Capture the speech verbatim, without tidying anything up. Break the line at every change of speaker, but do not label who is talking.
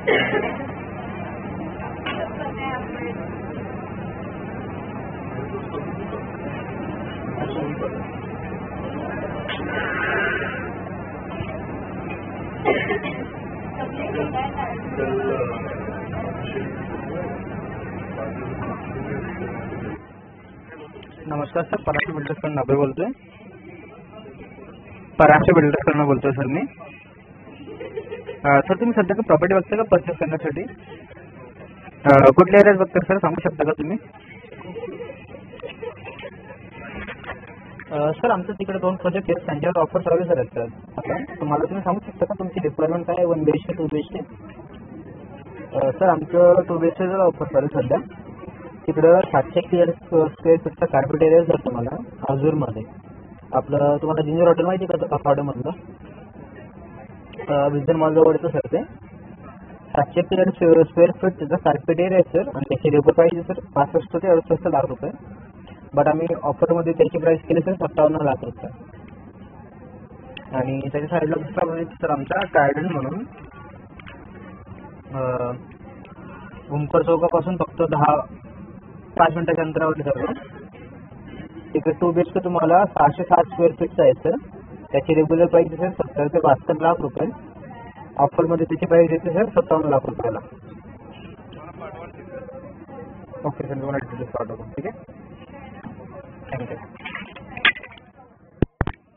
नमस्कार sir, Parashar builders कडून अभय बोलतोय. पराशर बिल्डर्स कडून बोलतोय सर मी. सर तुम्ही सध्या का प्रॉपर्टी बघताय का परचेस करण्यासाठी? कुठल्या एरियात बघताय सर, सांगू शकता का तुम्ही? सर आमचं तिकडे दोन प्रोजेक्ट आहेत, त्यांच्यावर ऑफर चालू सर आहेत. सर तुम्हाला तुम्ही सांगू शकता का तुमची रिक्वायरमेंट काय, one B H K two B H K? Sir आमचं टू बी एच केचं ऑफर चालू सध्या. तिकडं सातशे स्क्वेअर स्क्वेअर फीटचा कार्पेट एरिया सर तुम्हाला आजूरमध्ये. आपलं तुम्हाला जिंजर हॉटेल माहिती का अफॉर्डेमधलं? विजन मॉल जवळ येतं सर ते. सातशे स्क्वेअर स्क्वेअर फीट त्याचा कार्पेट एरिया आहे सर, आणि त्याची रेपो प्राईस सर पासष्ट ते अडुसष्ट लाख रुपये. बट आम्ही ऑफरमध्ये त्याची प्राईस केली सर सत्तावन्न लाख रुपये. आणि त्याच्या साईडला दुसरा प्रोजेक्ट सर आमचा गार्डन म्हणून भूमकर चौकापासून फक्त दहा पाच मिनिटाच्या अंतरावरती सर. तिकडे टू बी एच के तुम्हाला सहाशे साठ स्क्वेअर फीटचा आहे सर. त्याची रेग्युलर प्राईस सर सत्तर ते बहात्तर लाख रुपये. ऑफरमध्ये त्याची प्राईस येते सर सत्तावन्न लाख रुपयाला. ओके सर, तुम्हाला डिटेल्स पाठवतो. ठीक आहे, थँक्यू.